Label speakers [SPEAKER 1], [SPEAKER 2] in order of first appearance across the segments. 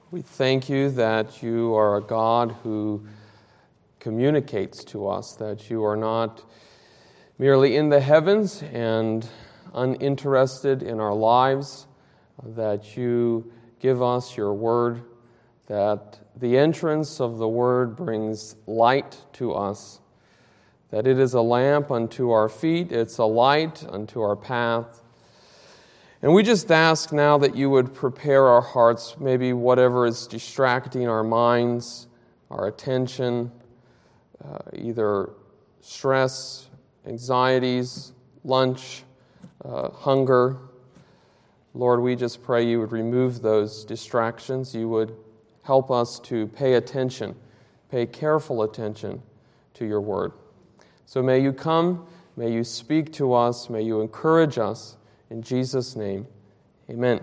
[SPEAKER 1] We thank you that you are a God who communicates to us, that you are not merely in the heavens and uninterested in our lives, that you give us your word, that the entrance of the word brings light to us, that it is a lamp unto our feet, it's a light unto our path. And we just ask now that you would prepare our hearts, maybe whatever is distracting our minds, our attention, either stress, anxieties, lunch, hunger. Lord, we just pray you would remove those distractions. You would help us to pay attention, pay careful attention to your word. So may you come, may you speak to us, may you encourage us. In Jesus' name, amen.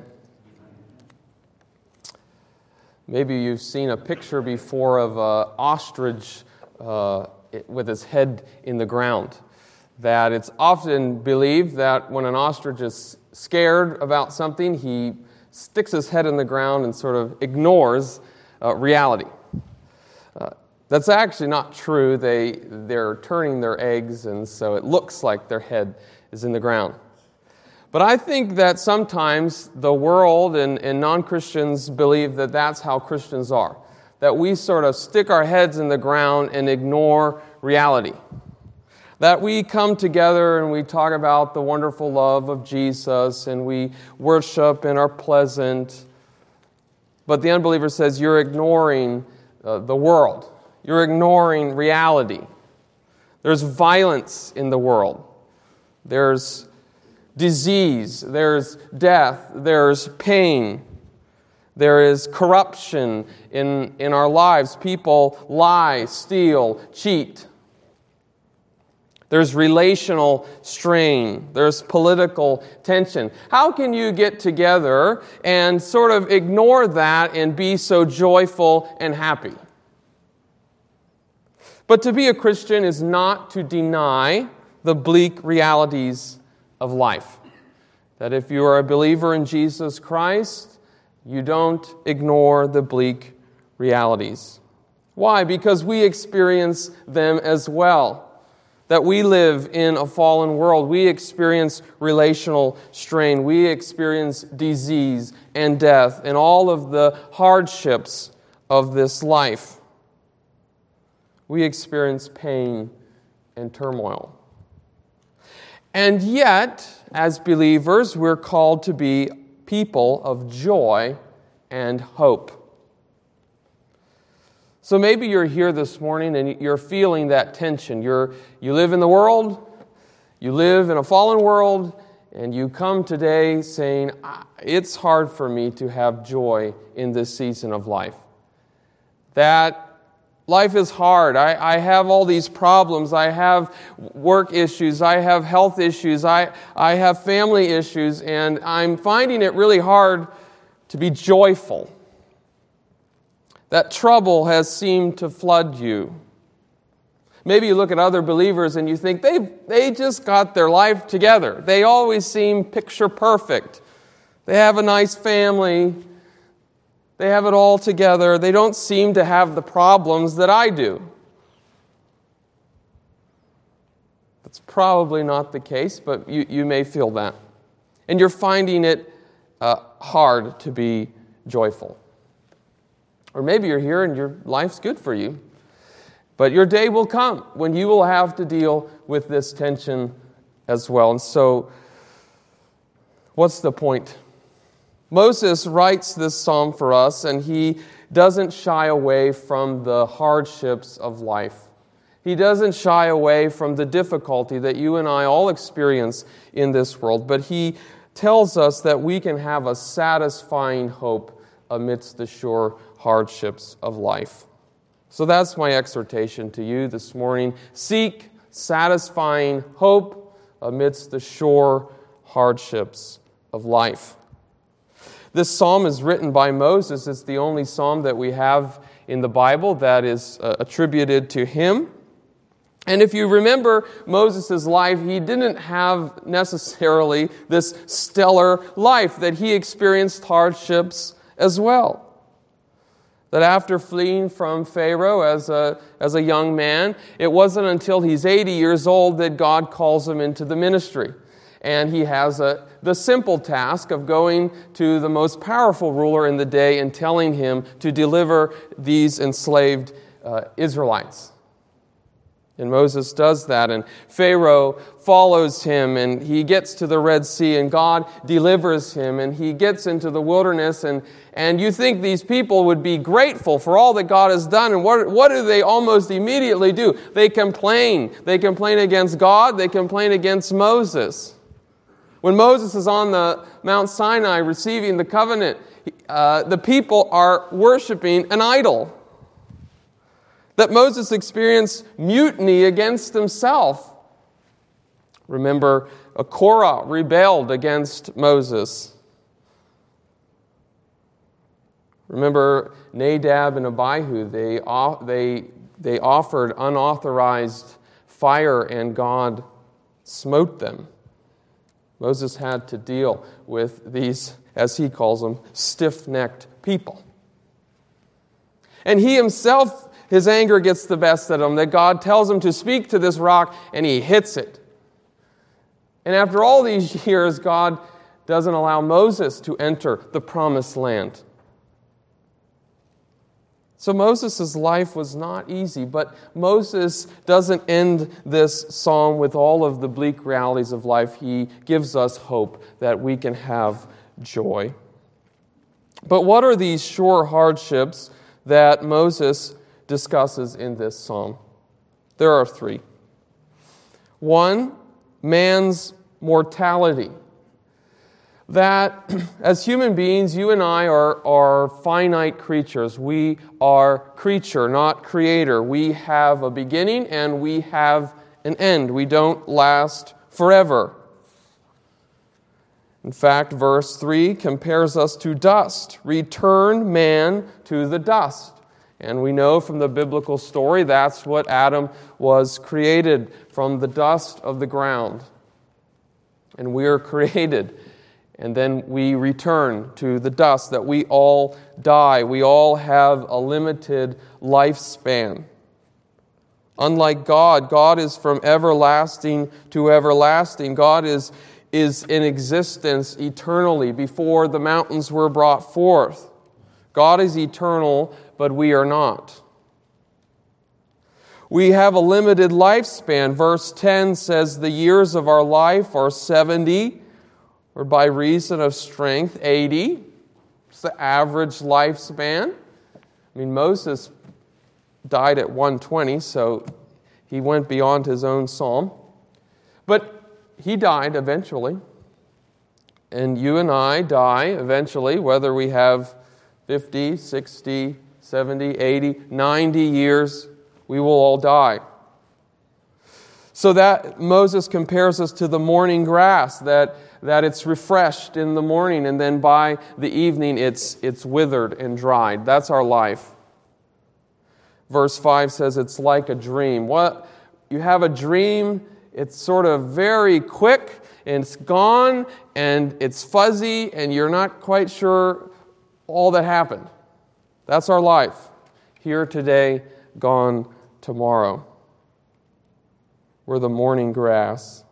[SPEAKER 1] Maybe you've seen a picture before of an ostrich with his head in the ground. That it's often believed that when an ostrich is scared about something, he sticks his head in the ground and sort of ignores reality. That's actually not true. They're turning their eggs, and so it looks like their head is in the ground. But I think that sometimes the world and non-Christians believe that that's how Christians are. That we sort of stick our heads in the ground and ignore reality. That we come together and we talk about the wonderful love of Jesus and we worship and are pleasant. But the unbeliever says you're ignoring the world. You're ignoring reality. There's violence in the world. There's disease, there's death, there's pain, there is corruption in our lives. People lie, steal, cheat. There's relational strain. There's political tension. How can you get together and sort of ignore that and be so joyful and happy? But to be a Christian is not to deny the bleak realities of life. That if you are a believer in Jesus Christ, you don't ignore the bleak realities. Why? Because we experience them as well. That we live in a fallen world. We experience relational strain. We experience disease and death and all of the hardships of this life. We experience pain and turmoil. And yet, as believers, we're called to be people of joy and hope. So maybe you're here this morning and you're feeling that tension. You live in the world, you live in a fallen world, and you come today saying, it's hard for me to have joy in this season of life. That life is hard. I have all these problems. I have work issues. I have health issues. I have family issues. And I'm finding it really hard to be joyful. That trouble has seemed to flood you. Maybe you look at other believers and you think they just got their life together. They always seem picture perfect. They have a nice family. They have it all together. They don't seem to have the problems that I do. That's probably not the case, but you may feel that. And you're finding it hard to be joyful. Or maybe you're here and your life's good for you. But your day will come when you will have to deal with this tension as well. And so, what's the point? Moses writes this psalm for us, and he doesn't shy away from the hardships of life. He doesn't shy away from the difficulty that you and I all experience in this world, but he tells us that we can have a satisfying hope amidst the sure hardships of life. So that's my exhortation to you this morning. Seek satisfying hope amidst the sure hardships of life. This psalm is written by Moses. It's the only psalm that we have in the Bible that is attributed to him. And if you remember Moses' life, he didn't have necessarily this stellar life, that he experienced hardships as well. That after fleeing from Pharaoh as a young man, it wasn't until he's 80 years old that God calls him into the ministry. And he has the simple task of going to the most powerful ruler in the day and telling him to deliver these enslaved Israelites. And Moses does that, and Pharaoh follows him, and he gets to the Red Sea, and God delivers him, and he gets into the wilderness, and you think these people would be grateful for all that God has done, and what do they almost immediately do? They complain. They complain against God. They complain against Moses. When Moses is on the Mount Sinai receiving the covenant, the people are worshiping an idol. That Moses experienced mutiny against himself. Remember, Korah rebelled against Moses. Remember, Nadab and Abihu, they offered unauthorized fire and God smote them. Moses had to deal with these, as he calls them, stiff-necked people. And he himself, his anger gets the best of him, that God tells him to speak to this rock, and he hits it. And after all these years, God doesn't allow Moses to enter the promised land. So Moses' life was not easy, but Moses doesn't end this psalm with all of the bleak realities of life. He gives us hope that we can have joy. But what are these sure hardships that Moses discusses in this psalm? There are three. One, man's mortality. That as human beings, you and I are finite creatures. We are creature, not creator. We have a beginning and we have an end. We don't last forever. In fact, verse 3 compares us to dust. Return man to the dust. And we know from the biblical story that's what Adam was created, from the dust of the ground. And we are created. And then we return to the dust, that we all die. We all have a limited lifespan. Unlike God, God is from everlasting to everlasting. God is in existence eternally before the mountains were brought forth. God is eternal, but we are not. We have a limited lifespan. Verse 10 says the years of our life are 70, or by reason of strength, 80. It's the average lifespan. I mean, Moses died at 120, so he went beyond his own psalm. But he died eventually. And you and I die eventually, whether we have 50, 60, 70, 80, 90 years, we will all die. So that Moses compares us to the morning grass, that it's refreshed in the morning, and then by the evening it's withered and dried. That's our life. Verse 5 says it's like a dream. What you have a dream, it's sort of very quick, and it's gone, and it's fuzzy, and you're not quite sure all that happened. That's our life. Here today, gone tomorrow. We're the morning grass.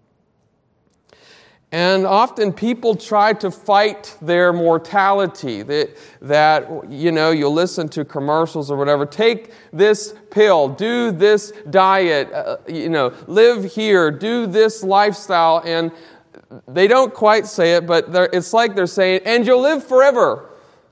[SPEAKER 1] And often people try to fight their mortality. That you'll listen to commercials or whatever. Take this pill, do this diet, live here, do this lifestyle. And they don't quite say it, but it's like they're saying, and you'll live forever.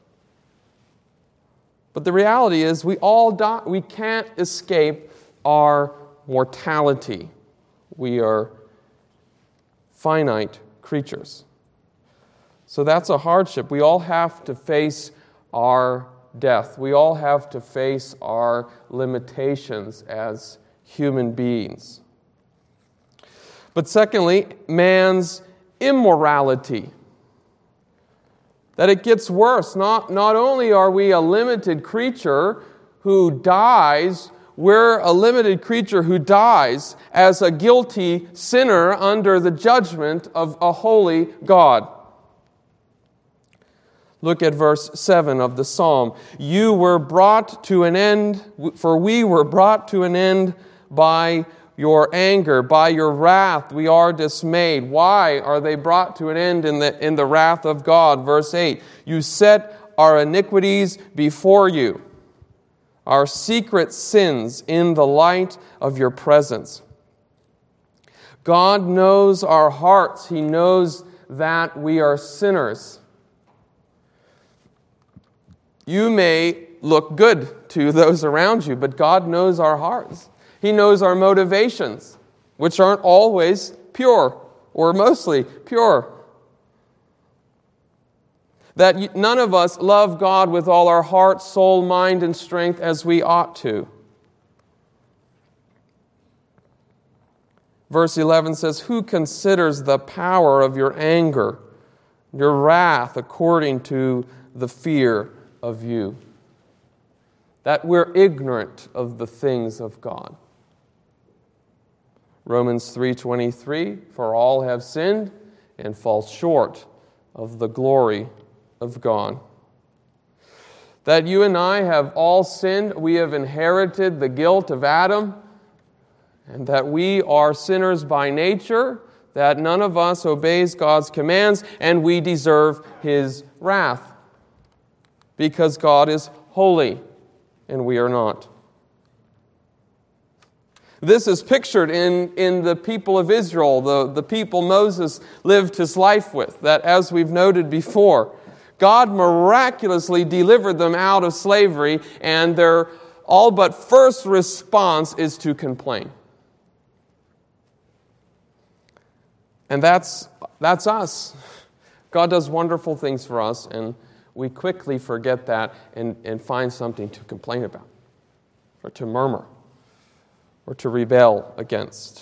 [SPEAKER 1] But the reality is we all die. We can't escape our mortality. We are finite creatures. So that's a hardship. We all have to face our death. We all have to face our limitations as human beings. But secondly, man's immorality. That it gets worse. Not only are we a limited creature who dies, we're a limited creature who dies as a guilty sinner under the judgment of a holy God. Look at verse 7 of the psalm. You were brought to an end, for we were brought to an end by your anger, by your wrath we are dismayed. Why are they brought to an end in the wrath of God? Verse 8, you set our iniquities before you, our secret sins in the light of your presence. God knows our hearts. He knows that we are sinners. You may look good to those around you, but God knows our hearts. He knows our motivations, which aren't always pure, or mostly pure. That none of us love God with all our heart, soul, mind, and strength as we ought to. Verse 11 says, who considers the power of your anger, your wrath, according to the fear of you? That we're ignorant of the things of God. Romans 3:23, for all have sinned and fall short of the glory of God. That you and I have all sinned, we have inherited the guilt of Adam, and that we are sinners by nature, that none of us obeys God's commands, and we deserve His wrath, because God is holy and we are not. This is pictured in the people of Israel, the people Moses lived his life with, that as we've noted before, God miraculously delivered them out of slavery, and their all but first response is to complain. And that's us. God does wonderful things for us, and we quickly forget that and find something to complain about, or to murmur, or to rebel against.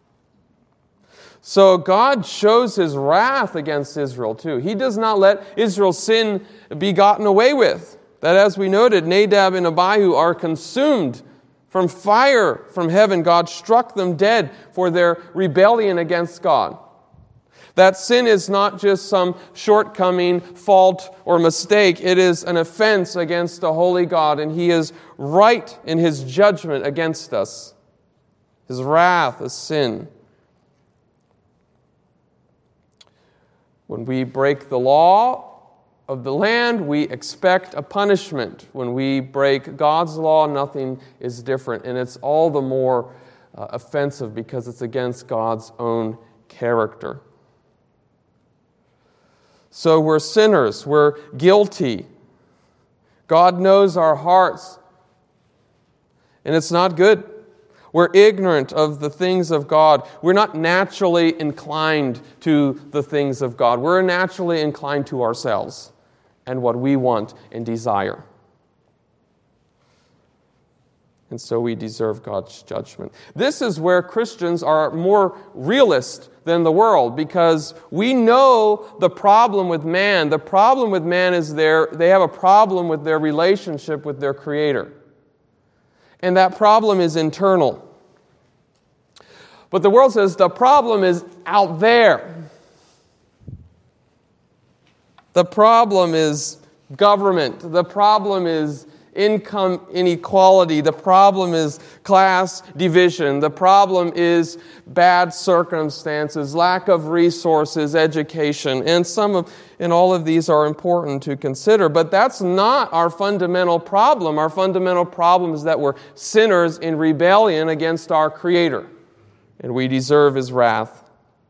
[SPEAKER 1] So God shows His wrath against Israel too. He does not let Israel's sin be gotten away with. That, as we noted, Nadab and Abihu are consumed from fire from heaven. God struck them dead for their rebellion against God. That sin is not just some shortcoming, fault, or mistake. It is an offense against a holy God, and He is right in His judgment against us. His wrath is sin. When we break the law of the land, we expect a punishment. When we break God's law, nothing is different. And it's all the more offensive because it's against God's own character. So we're sinners. We're guilty. God knows our hearts. And it's not good. We're ignorant of the things of God. We're not naturally inclined to the things of God. We're naturally inclined to ourselves and what we want and desire. And so we deserve God's judgment. This is where Christians are more realist than the world, because we know the problem with man. The problem with man is they have a problem with their relationship with their Creator. And that problem is internal. But the world says the problem is out there. The problem is government. The problem is income inequality. The problem is class division. The problem is bad circumstances, lack of resources, education. And all of these are important to consider. But that's not our fundamental problem. Our fundamental problem is that we're sinners in rebellion against our Creator, and we deserve His wrath.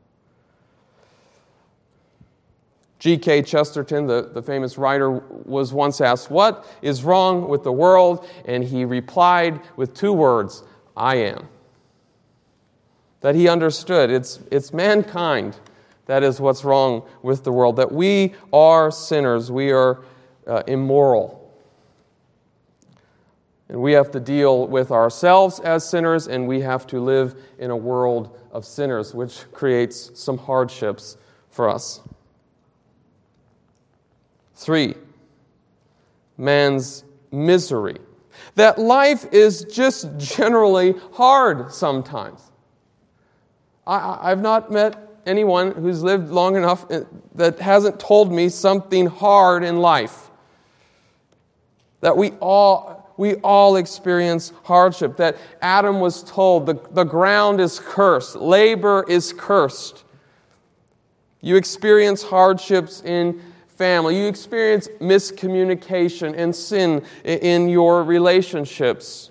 [SPEAKER 1] G.K. Chesterton, the famous writer, was once asked, what is wrong with the world? And he replied with 2 words, I am. That he understood it's mankind that is what's wrong with the world, that we are sinners, we are immoral. And we have to deal with ourselves as sinners, and we have to live in a world of sinners, which creates some hardships for us. 3, man's misery. That life is just generally hard sometimes. I've not met anyone who's lived long enough that hasn't told me something hard in life. That we all experience hardship. That Adam was told the ground is cursed. Labor is cursed. You experience hardships in family. You experience miscommunication and sin in your relationships.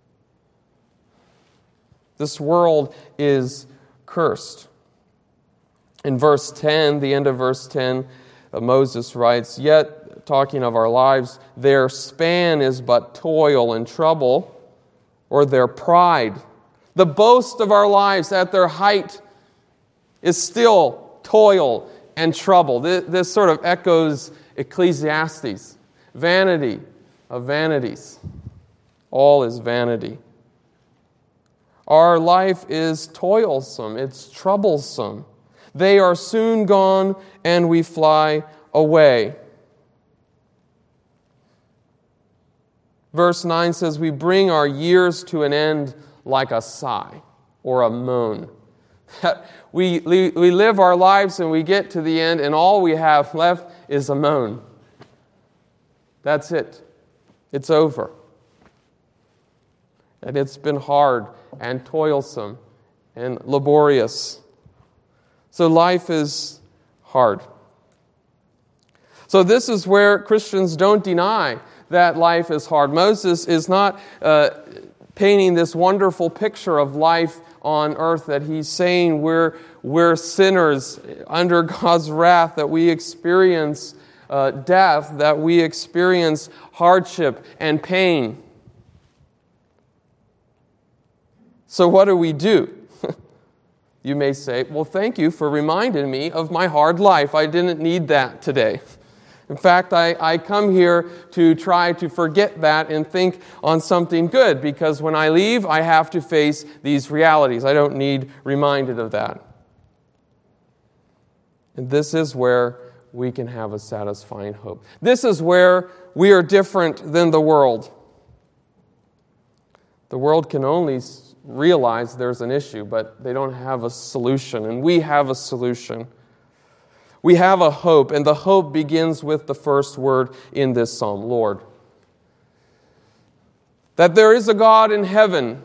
[SPEAKER 1] This world is cursed. In verse 10, the end of verse 10, Moses writes, "Yet, talking of our lives, their span is but toil and trouble," or their pride. The boast of our lives at their height is still toil and trouble. This sort of echoes Ecclesiastes. Vanity of vanities. All is vanity. Our life is toilsome. It's troublesome. They are soon gone and we fly away. Verse 9 says, "We bring our years to an end like a sigh or a moan." We live our lives and we get to the end and all we have left is a moan. That's it. It's over. And it's been hard and toilsome and laborious. So life is hard. So this is where Christians don't deny that life is hard. Moses is not painting this wonderful picture of life on earth, that he's saying we're sinners under God's wrath, that we experience death, that we experience hardship and pain. So what do? You may say, well, thank you for reminding me of my hard life. I didn't need that today. In fact, I come here to try to forget that and think on something good, because when I leave, I have to face these realities. I don't need reminded of that. And this is where we can have a satisfying hope. This is where we are different than the world. The world can only realize there's an issue, but they don't have a solution, and we have a solution. We have a hope, and the hope begins with the first word in this psalm, Lord. That there is a God in heaven,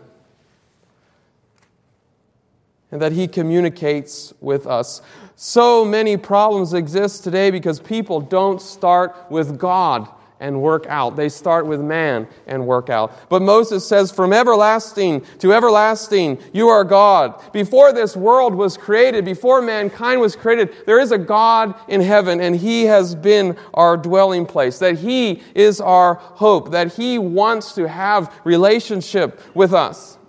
[SPEAKER 1] and that He communicates with us. So many problems exist today because people don't start with God and work out. They start with man and work out. But Moses says, from everlasting to everlasting, you are God. Before this world was created, before mankind was created, there is a God in heaven, and He has been our dwelling place, that He is our hope, that He wants to have relationship with us.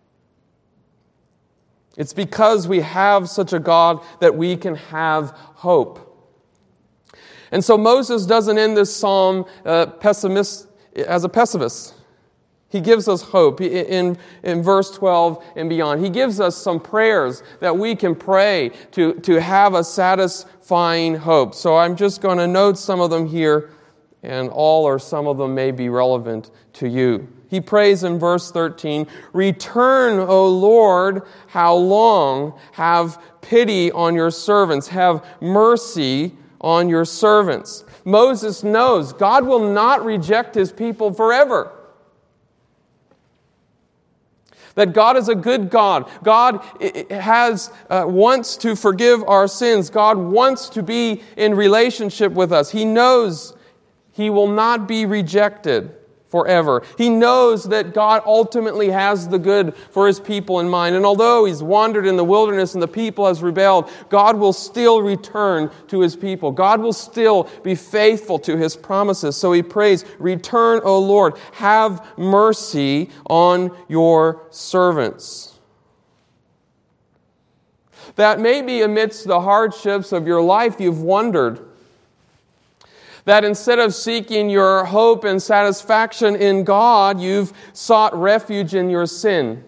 [SPEAKER 1] It's because we have such a God that we can have hope. And so Moses doesn't end this psalm as a pessimist. He gives us hope in verse 12 and beyond. He gives us some prayers that we can pray to have a satisfying hope. So I'm just going to note some of them here, and all or some of them may be relevant to you. He prays in verse 13, "Return, O Lord, how long? Have pity on your servants. Have mercy on your servants." Moses knows God will not reject His people forever. That God is a good God. God wants to forgive our sins. God wants to be in relationship with us. He knows He will not be rejected forever. He knows that God ultimately has the good for His people in mind. And although He's wandered in the wilderness and the people has rebelled, God will still return to His people. God will still be faithful to His promises. So he prays, "Return, O Lord, have mercy on your servants." That maybe amidst the hardships of your life you've wondered, that instead of seeking your hope and satisfaction in God, you've sought refuge in your sin.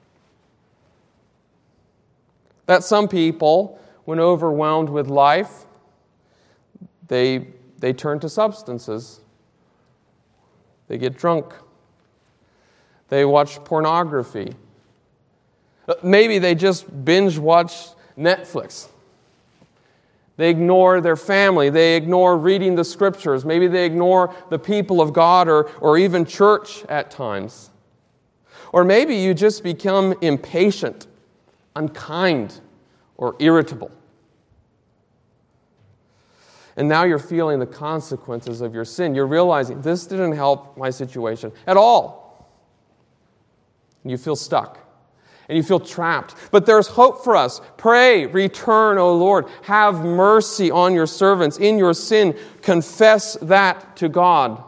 [SPEAKER 1] That some people, when overwhelmed with life, they turn to substances. They get drunk. They watch pornography. Maybe they just binge watch Netflix. They ignore their family. They ignore reading the Scriptures. Maybe they ignore the people of God or even church at times. Or maybe you just become impatient, unkind, or irritable. And now you're feeling the consequences of your sin. You're realizing this didn't help my situation at all. And you feel stuck. And you feel trapped. But there's hope for us. Pray, return, O Lord. Have mercy on your servants. In your sin, confess that to God.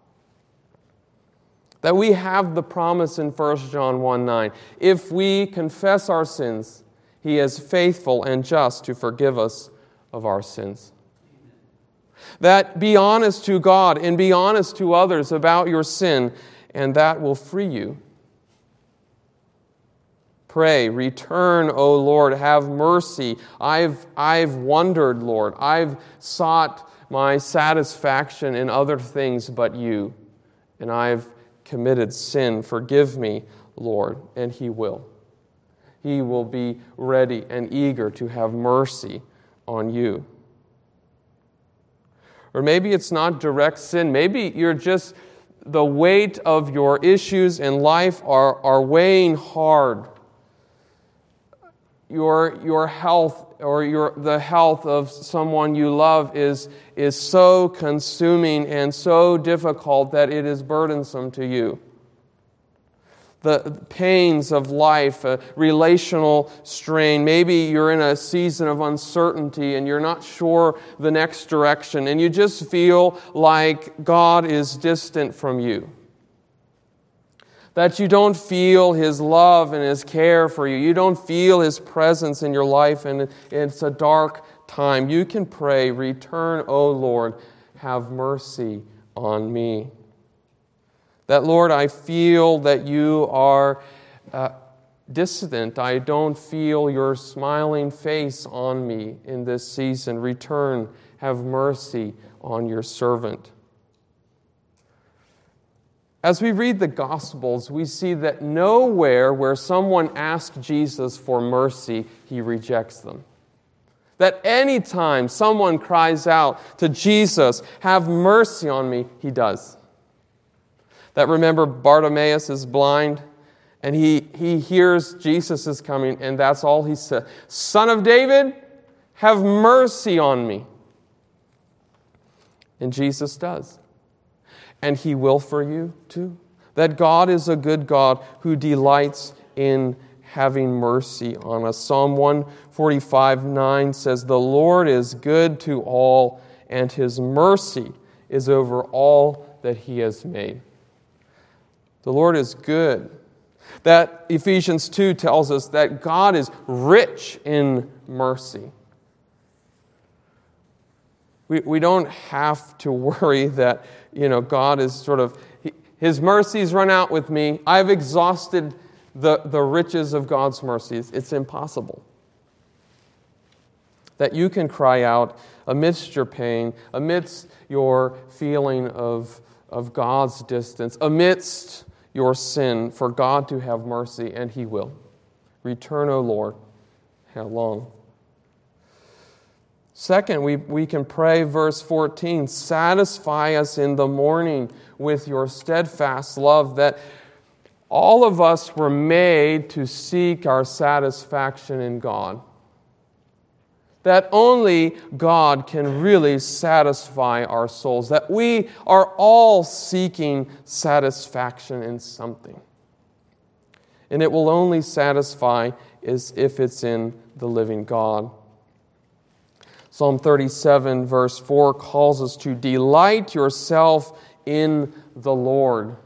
[SPEAKER 1] That we have the promise in 1 John 1:9. If we confess our sins, He is faithful and just to forgive us of our sins. That be honest to God and be honest to others about your sin, and that will free you. Pray, return, O Lord, have mercy. I've wandered, Lord. I've sought my satisfaction in other things but you, and I've committed sin. Forgive me, Lord, and He will. He will be ready and eager to have mercy on you. Or maybe it's not direct sin. Maybe you're just, the weight of your issues in life are weighing hard. Your health or the health of someone you love is so consuming and so difficult that it is burdensome to you. The pains of life, relational strain. Maybe you're in a season of uncertainty and you're not sure the next direction, and you just feel like God is distant from you. That you don't feel His love and His care for you. You don't feel His presence in your life, and it's a dark time. You can pray, return, O Lord, have mercy on me. That, Lord, I feel that you are distant. I don't feel your smiling face on me in this season. Return, have mercy on your servant. As we read the Gospels, we see that nowhere where someone asks Jesus for mercy, He rejects them. That any time someone cries out to Jesus, have mercy on me, He does. That, remember, Bartimaeus is blind, and he hears Jesus is coming, and that's all he says. Son of David, have mercy on me. And Jesus does. And He will for you too. That God is a good God who delights in having mercy on us. Psalm 145:9 says, the Lord is good to all, and His mercy is over all that He has made. The Lord is good. That Ephesians 2 tells us that God is rich in mercy. We don't have to worry that, God is sort of, His mercies run out with me. I've exhausted the riches of God's mercies. It's impossible. That you can cry out amidst your pain, amidst your feeling of God's distance, amidst your sin, for God to have mercy, and He will. Return, O Lord. How long? Second, we can pray, verse 14, satisfy us in the morning with your steadfast love, that all of us were made to seek our satisfaction in God. That only God can really satisfy our souls. That we are all seeking satisfaction in something. And it will only satisfy if it's in the living God. Psalm 37, verse 4 calls us to delight yourself in the Lord.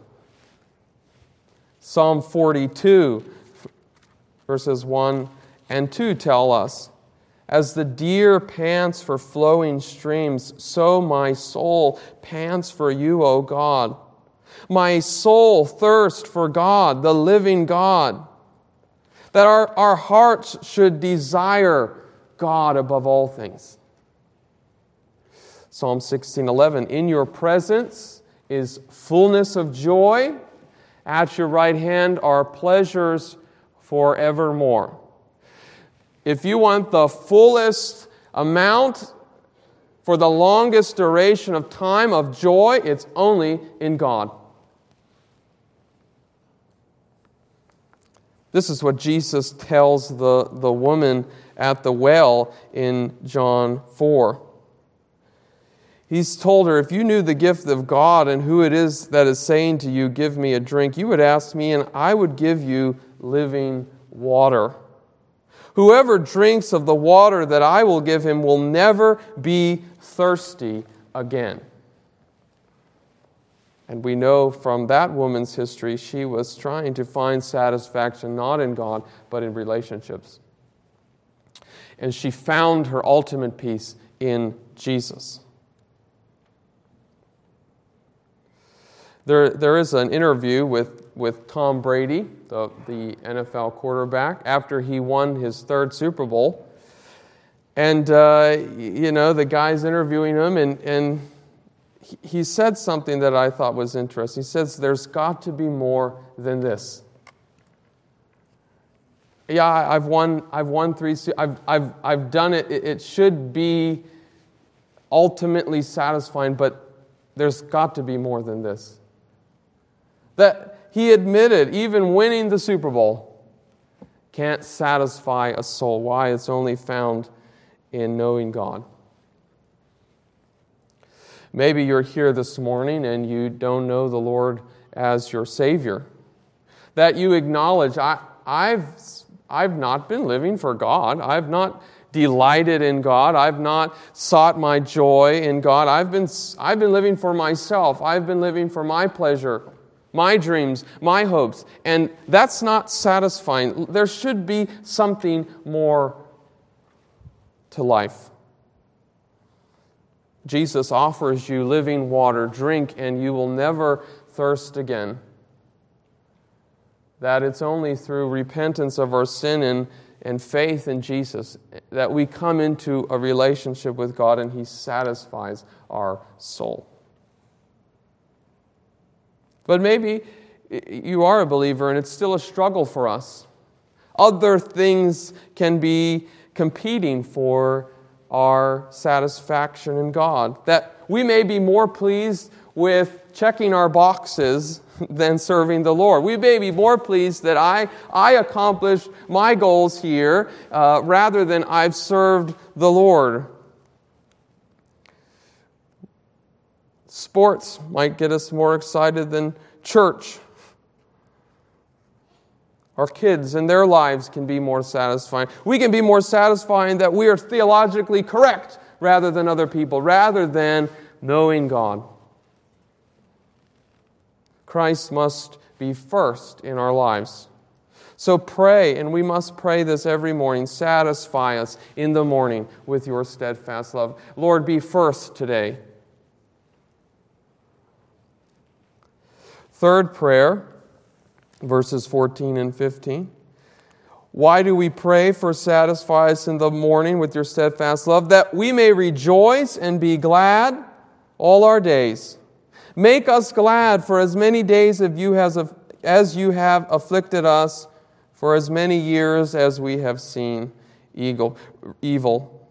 [SPEAKER 1] Psalm 42, verses 1 and 2 tell us, as the deer pants for flowing streams, so my soul pants for you, O God. My soul thirsts for God, the living God. That our hearts should desire God above all things. Psalm 16:11, in your presence is fullness of joy. At your right hand are pleasures forevermore. If you want the fullest amount for the longest duration of time of joy, it's only in God. This is what Jesus tells the woman at the well in John 4. He's told her, if you knew the gift of God and who it is that is saying to you, give me a drink, you would ask me and I would give you living water. Whoever drinks of the water that I will give him will never be thirsty again. And we know from that woman's history, she was trying to find satisfaction not in God, but in relationships. And she found her ultimate peace in Jesus. There is an interview with Tom Brady, the NFL quarterback, after he won his third Super Bowl. And, the guy's interviewing him, and he said something that I thought was interesting. He says, there's got to be more than this. Yeah, I've won 3. I've done it. It should be ultimately satisfying, but there's got to be more than this. That he admitted, even winning the Super Bowl can't satisfy a soul. Why? It's only found in knowing God. Maybe you're here this morning and you don't know the Lord as your Savior. That you acknowledge, I've not been living for God. I've not delighted in God. I've not sought my joy in God. I've been living for myself. I've been living for my pleasure, my dreams, my hopes. And that's not satisfying. There should be something more to life. Jesus offers you living water. Drink and you will never thirst again. That it's only through repentance of our sin and faith in Jesus that we come into a relationship with God and He satisfies our soul. But maybe you are a believer and it's still a struggle for us. Other things can be competing for our satisfaction in God. That we may be more pleased with checking our boxes than serving the Lord. We may be more pleased that I accomplished my goals here rather than I've served the Lord. Sports might get us more excited than church. Our kids and their lives can be more satisfying. We can be more satisfying that we are theologically correct rather than other people, rather than knowing God. Christ must be first in our lives. So pray, and we must pray this every morning. Satisfy us in the morning with your steadfast love. Lord, be first today. Third prayer, verses 14 and 15. Why do we pray for satisfy us in the morning with your steadfast love? That we may rejoice and be glad all our days. Make us glad for as many days as you have afflicted us, for as many years as we have seen evil.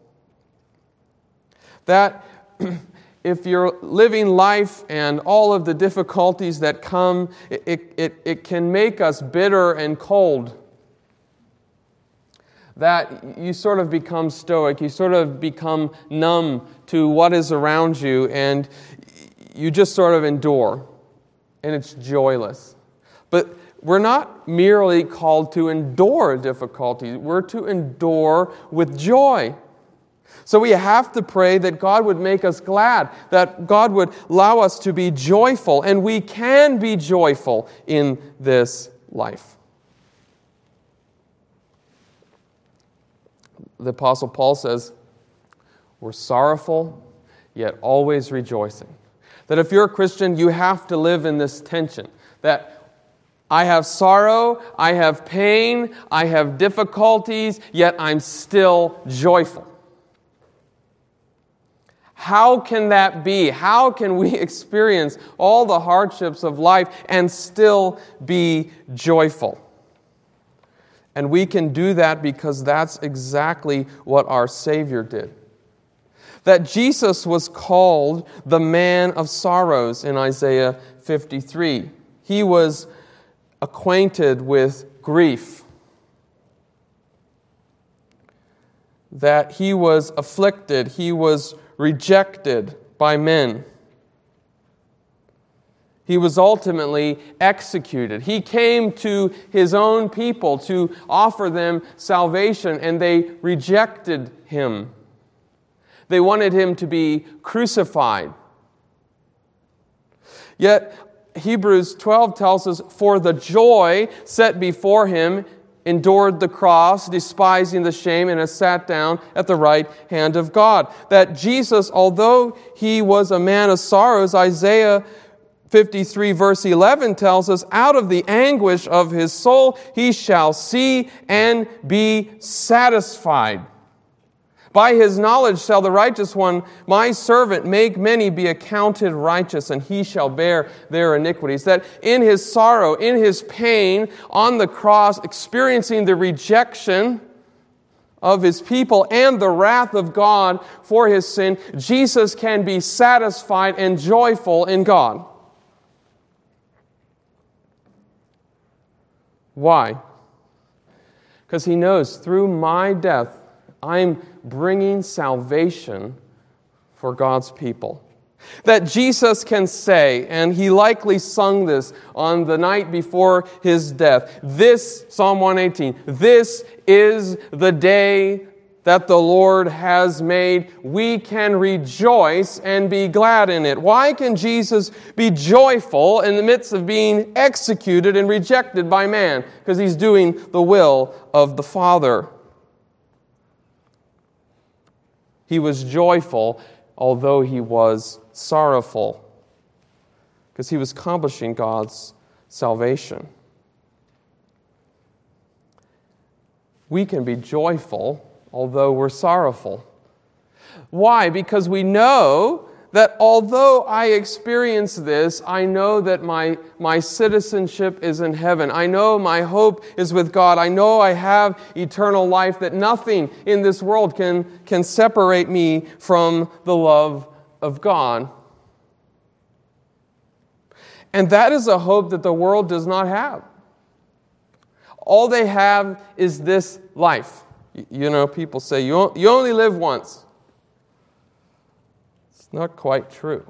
[SPEAKER 1] That if you're living life and all of the difficulties that come, it can make us bitter and cold. That you sort of become stoic, you sort of become numb to what is around you, and you just sort of endure, and it's joyless. But we're not merely called to endure difficulties, we're to endure with joy. So we have to pray that God would make us glad, that God would allow us to be joyful, and we can be joyful in this life. The Apostle Paul says, we're sorrowful, yet always rejoicing. That if you're a Christian, you have to live in this tension. That I have sorrow, I have pain, I have difficulties, yet I'm still joyful. How can that be? How can we experience all the hardships of life and still be joyful? And we can do that because that's exactly what our Savior did. That Jesus was called the man of sorrows in Isaiah 53. He was acquainted with grief. That he was afflicted, he was rejected by men. He was ultimately executed. He came to his own people to offer them salvation, and they rejected him. They wanted him to be crucified. Yet Hebrews 12 tells us, for the joy set before him, endured the cross, despising the shame, and has sat down at the right hand of God. That Jesus, although he was a man of sorrows, Isaiah 53 verse 11 tells us, out of the anguish of his soul he shall see and be satisfied. By his knowledge shall the righteous one, my servant, make many be accounted righteous, and he shall bear their iniquities. That in his sorrow, in his pain, on the cross, experiencing the rejection of his people and the wrath of God for his sin, Jesus can be satisfied and joyful in God. Why? Because he knows through my death, I'm bringing salvation for God's people. That Jesus can say, and he likely sung this on the night before his death, this, Psalm 118, this is the day that the Lord has made. We can rejoice and be glad in it. Why can Jesus be joyful in the midst of being executed and rejected by man? Because he's doing the will of the Father. He was joyful, although he was sorrowful, because he was accomplishing God's salvation. We can be joyful, although we're sorrowful. Why? Because we know that although I experience this, I know that my citizenship is in heaven. I know my hope is with God. I know I have eternal life, that nothing in this world can separate me from the love of God. And that is a hope that the world does not have. All they have is this life. You know, people say, you only live once. It's not quite true.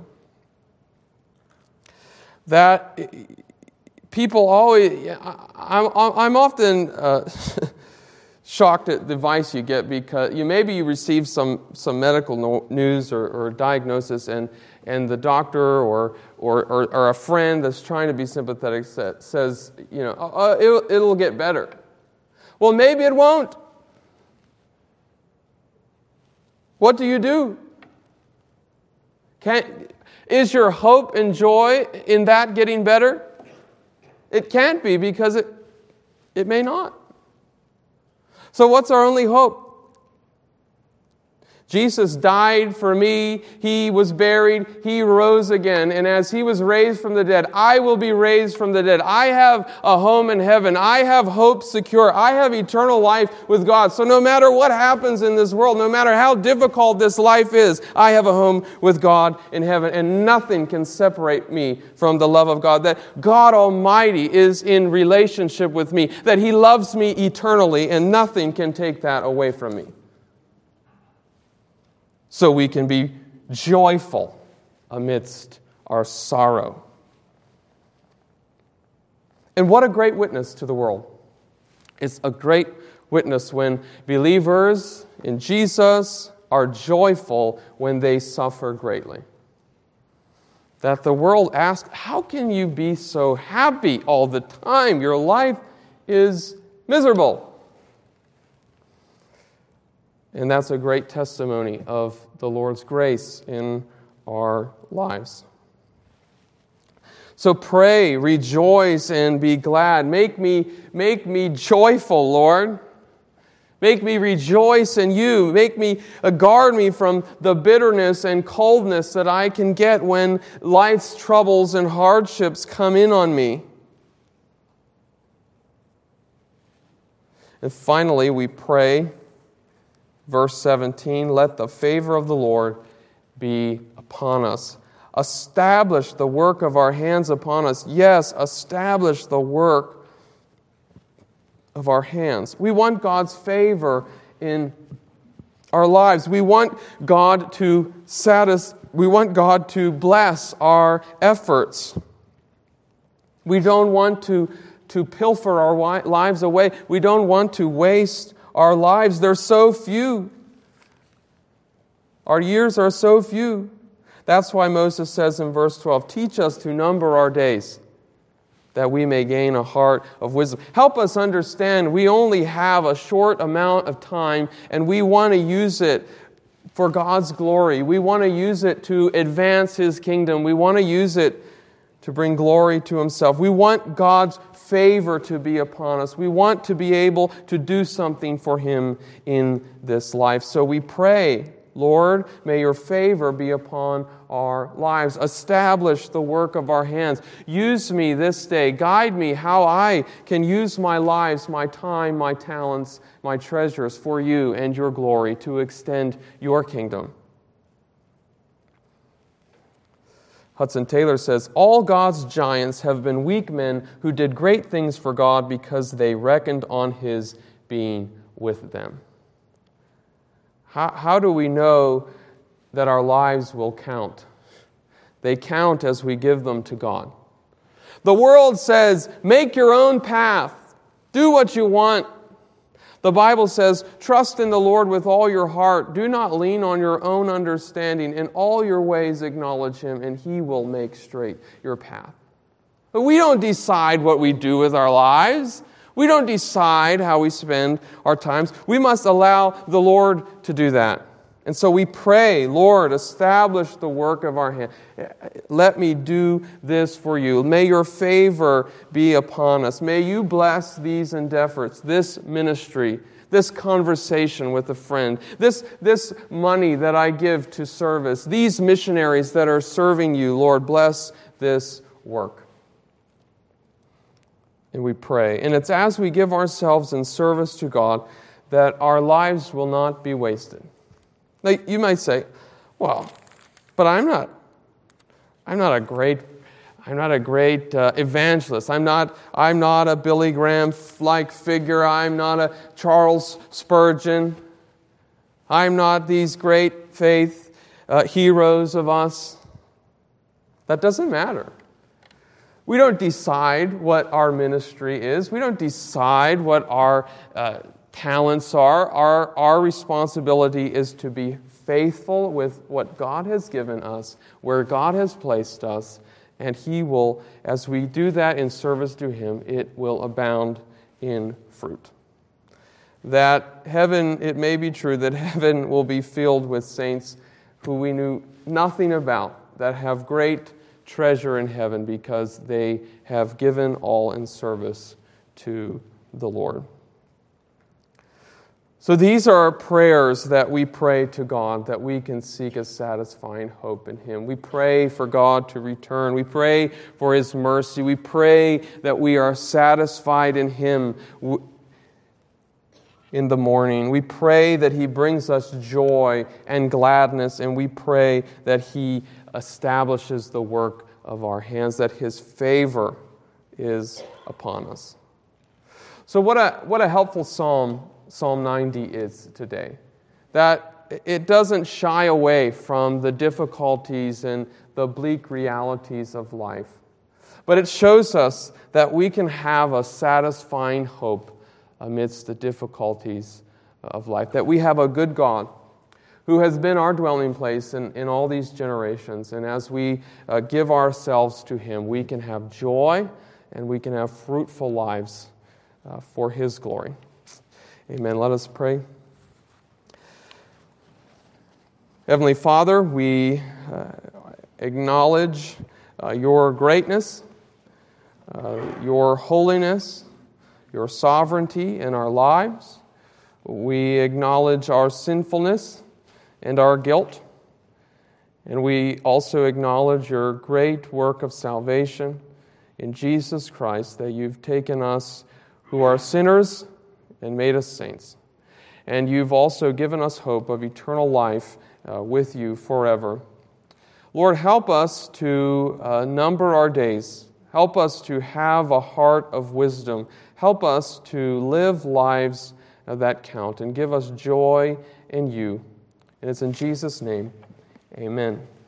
[SPEAKER 1] That people always, I'm often shocked at the advice you get, because maybe you receive some medical news or diagnosis, and the doctor or a friend that's trying to be sympathetic says, it'll get better. Well, maybe it won't. What do? Is your hope and joy in that getting better? It can't be, because it may not. So what's our only hope? Jesus died for me, he was buried, he rose again, and as he was raised from the dead, I will be raised from the dead. I have a home in heaven. I have hope secure. I have eternal life with God. So no matter what happens in this world, no matter how difficult this life is, I have a home with God in heaven, and nothing can separate me from the love of God. That God Almighty is in relationship with me, that he loves me eternally, and nothing can take that away from me. So we can be joyful amidst our sorrow. And what a great witness to the world. It's a great witness when believers in Jesus are joyful when they suffer greatly. That the world asks, how can you be so happy all the time? Your life is miserable. And that's a great testimony of the Lord's grace in our lives. So pray, rejoice, and be glad. Make me joyful, Lord. Make me rejoice in you. Guard me from the bitterness and coldness that I can get when life's troubles and hardships come in on me. And finally, we pray, verse 17, let the favor of the Lord be upon us. Establish the work of our hands upon us. Yes, establish the work of our hands. We want God's favor in our lives. We want God to we want God to bless our efforts. We don't want to pilfer our lives away. We don't want to waste our lives. They're so few. Our years are so few. That's why Moses says in verse 12, teach us to number our days, that we may gain a heart of wisdom. Help us understand we only have a short amount of time, and we want to use it for God's glory. We want to use it to advance His kingdom. We want to use it to bring glory to Himself. We want God's favor to be upon us. We want to be able to do something for Him in this life. So we pray, Lord, may your favor be upon our lives. Establish the work of our hands. Use me this day. Guide me how I can use my lives, my time, my talents, my treasures for you and your glory to extend your kingdom. Hudson Taylor says, all God's giants have been weak men who did great things for God because they reckoned on His being with them. How do we know that our lives will count? They count as we give them to God. The world says, make your own path. Do what you want. The Bible says, trust in the Lord with all your heart. Do not lean on your own understanding. In all your ways acknowledge Him, and He will make straight your path. But we don't decide what we do with our lives. We don't decide how we spend our times. We must allow the Lord to do that. And so we pray, Lord, establish the work of our hand. Let me do this for you. May your favor be upon us. May you bless these endeavors, this ministry, this conversation with a friend, this money that I give to service, these missionaries that are serving you. Lord, bless this work. And we pray. And it's as we give ourselves in service to God that our lives will not be wasted. Now, you might say, well, but I'm not a great evangelist. I'm not a Billy Graham-like figure. I'm not a Charles Spurgeon. I'm not these great faith heroes of us. That doesn't matter. We don't decide what our ministry is. We don't decide what our talents are. Our responsibility is to be faithful with what God has given us, where God has placed us, and He will, as we do that in service to Him, it will abound in fruit. That heaven, it may be true that heaven will be filled with saints who we knew nothing about, that have great treasure in heaven because they have given all in service to the Lord. So these are prayers that we pray to God, that we can seek a satisfying hope in Him. We pray for God to return. We pray for His mercy. We pray that we are satisfied in Him in the morning. We pray that He brings us joy and gladness, and we pray that He establishes the work of our hands, that His favor is upon us. So what a helpful Psalm 90 is today. That it doesn't shy away from the difficulties and the bleak realities of life, but it shows us that we can have a satisfying hope amidst the difficulties of life, that we have a good God who has been our dwelling place in all these generations. And as we give ourselves to Him, we can have joy and we can have fruitful lives for His glory. Amen. Let us pray. Heavenly Father, we acknowledge your greatness, your holiness, your sovereignty in our lives. We acknowledge our sinfulness and our guilt. And we also acknowledge your great work of salvation in Jesus Christ, that you've taken us who are sinners and made us saints. And you've also given us hope of eternal life with you forever. Lord, help us to number our days. Help us to have a heart of wisdom. Help us to live lives that count, and give us joy in you. And it's in Jesus' name, amen.